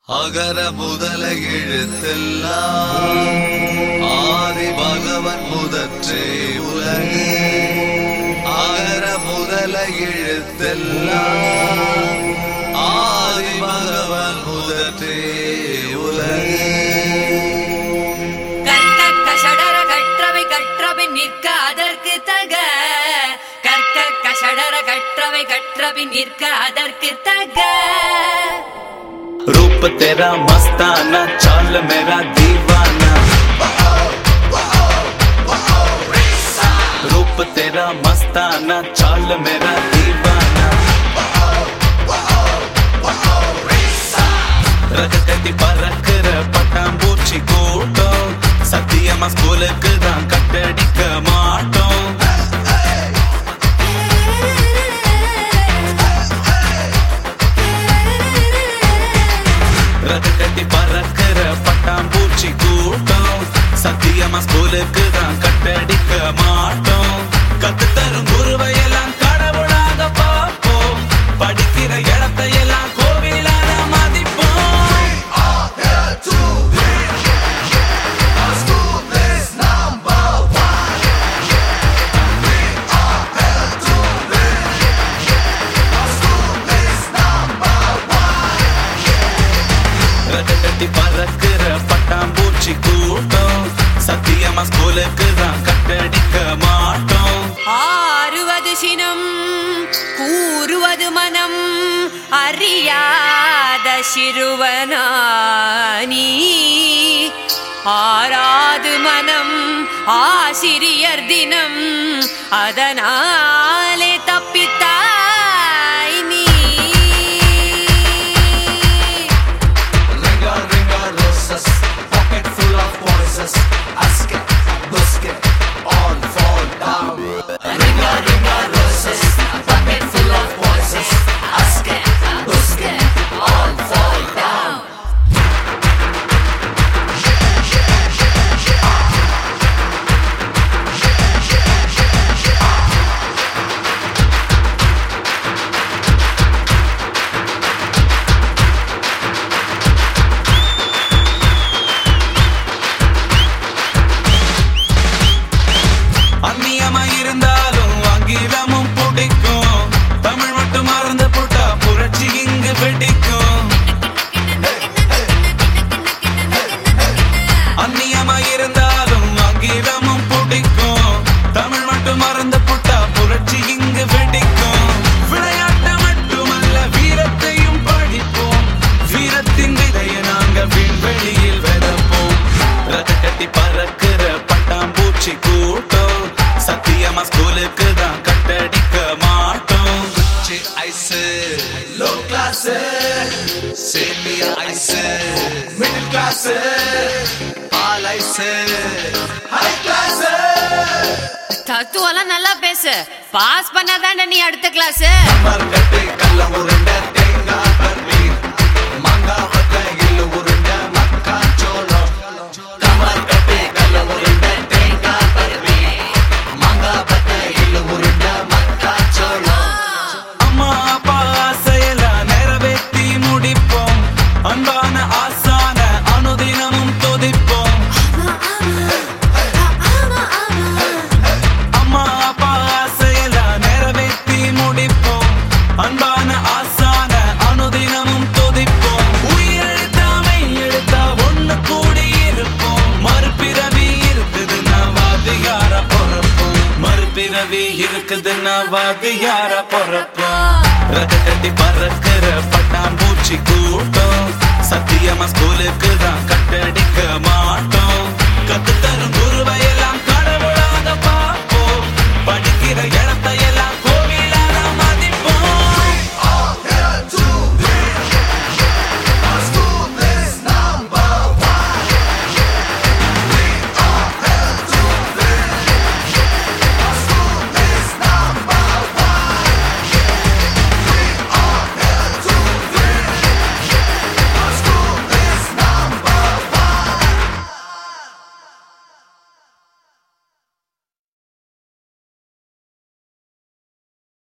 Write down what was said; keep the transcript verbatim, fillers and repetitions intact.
அகர முதல எழுத்தெல்லாம் ஆதி பகவன் முதற்றே உலகு. அகர முதல எழுத்தெல்லாம் ஆதி பகவன் முதற்றே உலகு. கற்க கஷடர கற்றவை கற்றவை நிற்க அதற்கு தக. கற்க கஷடர கற்றவை கற்றவை நிற்க அதற்கு தக. रूप तेरा मस्ताना चाल मेरा दीवाना. रूप तेरा मस्ताना चाल मेरा दीवाना. रगकति परकर पटाம்பூச்சி கூட்டம் சத்தியமா ஸ்கூலுக்கு தான் கட்டடிக்க மாட்டோம். ரகக்கட்டி பறக்கிற பட்டாம்பூச்சி கூட்டம் சத்தியமா ஸ்கூலுக்கு தான் கட்டடிக்க மாட்டோம். கத்து தரும் குருவையெல்லாம் கடவுளாக பார்ப்போம். படிக்கிற இடத்தையெல்லாம் கோவிலாக மதிப்போம். ரகக்கட்டி பறக்கிற பட்டாம்பூச்சி கூட்டம் சத்தியமா ஸ்கூலுக்கு தான் கட்டடிக்க மாட்டோம். ஆறுவது சினம் கூறுவது மனம் அறியாத சிறுவனானி. ஆறாது மனம் ஆசிரியர் தினம் அதனாலே தப்பித்தாய் நீ. Pocket full of voices, ask it, busk it, all fall down. Ringa ringa roses, pocket full of voices, ask it, busk it, all fall down. அந்நியமா இருந்தாலும் ஆங்கிலமும் பிடிக்கும். தமிழ் மட்டும் மறந்து போட்டா புரட்சி இங்கு வெடிக்கும். அந்நியமா இருந்தாலும் ஆங்கிலமும் பிடிக்கும். தமிழ் மட்டும் மறந்து போட்டா புரட்சி இங்கு வெடிக்கும். விளையாட்ட மட்டுமல்ல வீரத்தையும் படிப்போம். வீரத்தின் விதையை நாங்க விண்வெளியில் விதைப்போம். ரகக்கட்டி பறக்கிற பட்டாம்பூச்சி கூட்டம் சத்தியமா ஸ்கூலுக்கு தான் கட்டடிக்க மாட்டோம். குச்சி ஐஸ், லோ கிளாஸ், சேமியா ice, middle class, all ice, high class. தத்துவெல்லாம் நல்லா பேசு. பாஸ் பண்ணாதான்டா நீ அடுத்த கிளாஸ். மரக்கட்டை கல்ல உருண்டை தேங்காய் பர்பி மாங்காய் பத்த எள்ளு உருண்டை மக்காச்சோளம். கமர்கட்டை கல்ல உருண்டை தேங்காய் பர்பி மாங்காய் பத்த எள்ளு உருண்டை மக்காச்சோளம். அம்மா அப்பா ஆசையெல்லாம் நிறைவேற்றி முடிப்போம். அன்பான ஆசான அனுதினமும் துதிப்போம். அம்மா அப்பா ஆசையெல்லாம் நிறைவேற்றி முடிப்போம். அன்பான ஆசான அனுதினமும் துதிப்போம். உயிரெழுத்தாமை எழுத்தா ஒண்ணு கூடி இருப்போம். மறுபிறவி இருக்குதுன்னா வாதியார பொறப்போம். மறுபிறவி இருக்குதுன்னா வாதியார பொறப்போம். ரகக்கட்டி பறக்கிற பட்டாம்பூச்சி கூட்டம் சத்தியமா ஸ்கூலுக்கு தான் கட்டடிக்க மாட்டோம். கத்து